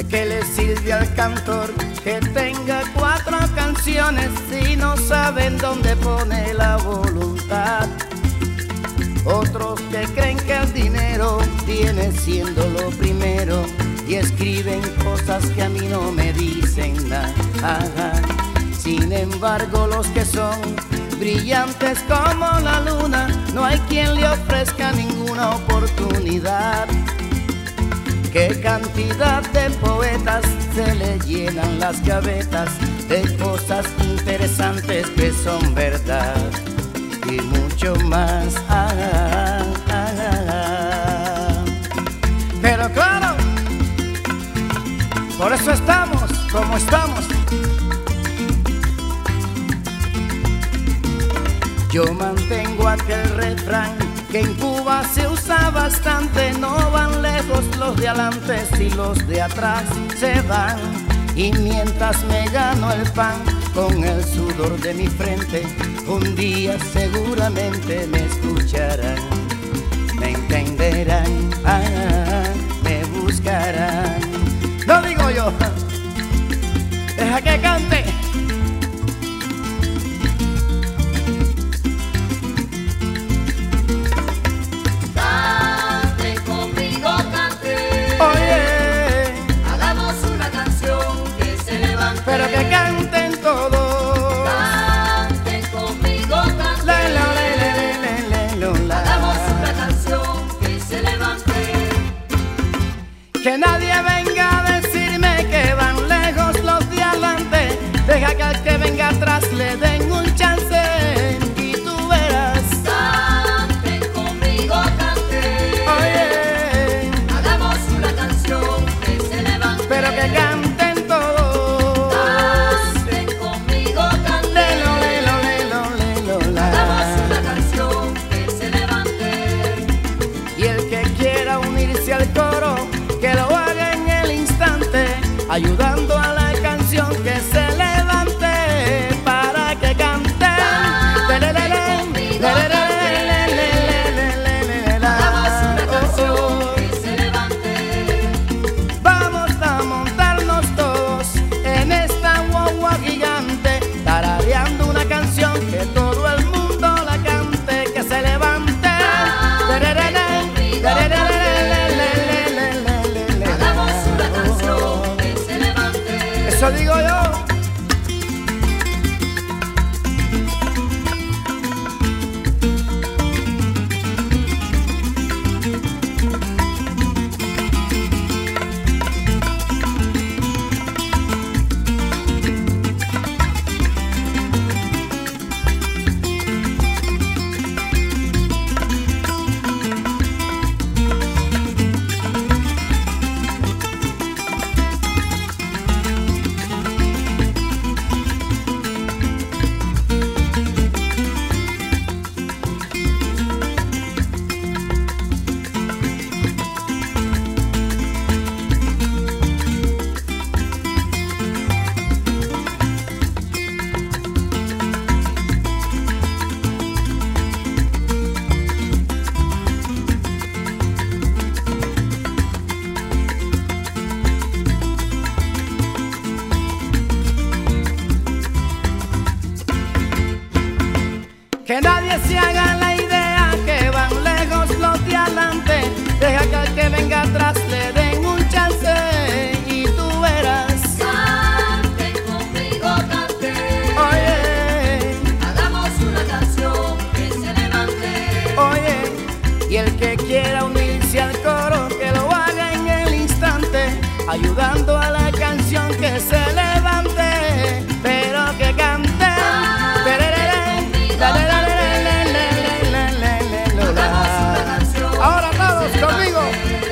¿Qué le sirve al cantor que tenga 4 canciones si no saben dónde pone la voluntad? Otros que creen que el dinero viene siendo lo primero y escriben cosas que a mí no me dicen nada. Sin embargo, los que son brillantes como la luna, no hay quien le ofrezca ninguna oportunidad. Qué cantidad de poetas se le llenan las gavetas de cosas interesantes que son verdad y mucho más. Pero claro, por eso estamos como estamos. Yo mantengo aquel refrán que en Cuba se usa bastante: no van lejos los de adelante si los de atrás se van. Y mientras me gano el pan con el sudor de mi frente, un día seguramente me escucharán, me entenderán, me buscarán. No digo yo, deja que cante. Pero que canten todos. Canten conmigo, canten. Hagamos una canción que se levante. Que nadie venga a decirme que van lejos los de adelante. Deja que al que venga atrás le den un chance y tú verás. Canten conmigo, canten. Oye, hagamos una canción que se levante. pero que canten. Ayudando a la canción que se levante para que cante. Hagamos una canción que se levante. Vamos a montarnos todos en esta guagua gigante, tarareando una canción que todo el mundo la cante, que se levante. Eso digo yo. Que nadie se haga la idea que van lejos los de adelante. Deja que al que venga atrás le den un chance y tú verás. Canten conmigo, canten. Oye, hagamos una canción que se levante. oye, y el que quiera unirse al coro que lo haga en el instante, ayudando a la canción que se levante, pero que cante. Ahora todos conmigo.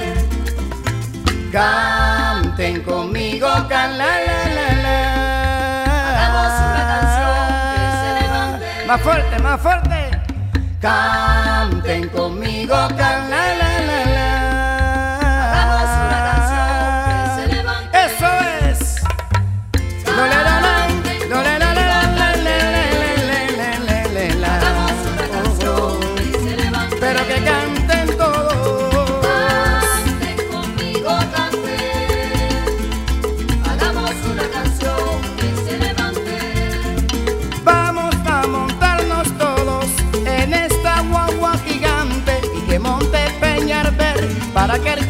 Canten conmigo, can la la la la. Hagamos una canción que se levante. Más fuerte, más fuerte. Canten conmigo, can la la la la. Hagamos una canción que se levante. Eso es. No le dan, no le dan. Hagamos una canción que se levante. Pero que canten todos. Canten conmigo, canten. para que el